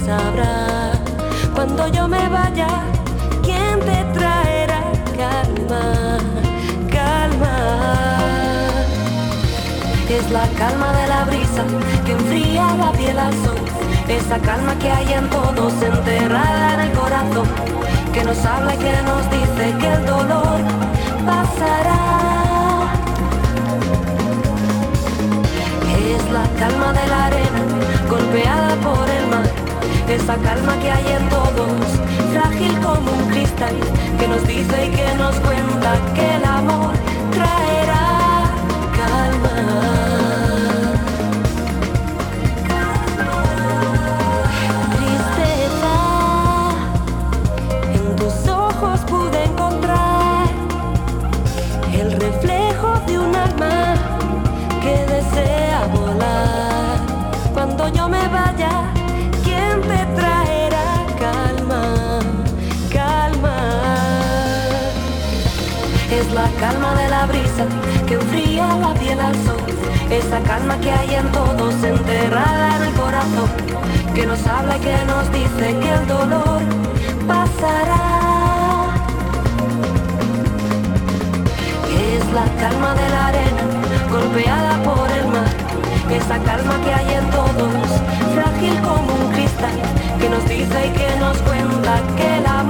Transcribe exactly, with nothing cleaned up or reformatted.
sabrá cuando yo me vaya quién te traerá calma, calma. Es la calma de la brisa que enfría la piel al sol, esa calma que hay en todos enterrada en el corazón, que nos habla y que nos dice que el dolor pasará. Es la calma de la arena golpeada por el mar, esa calma que hay en todos, frágil como un cristal, que nos dice y que nos cuenta que el amor traerá calma. Pude encontrar el reflejo de un alma que desea volar. Cuando yo me vaya, ¿quién te traerá calma, calma? Es la calma de la brisa que enfría la piel al sol, esa calma que hay en todos enterrada en el corazón, que nos habla y que nos dice que el dolor pasará. Es la calma de la arena golpeada por el mar, esa calma que hay en todos, frágil como un cristal, que nos dice y que nos cuenta que la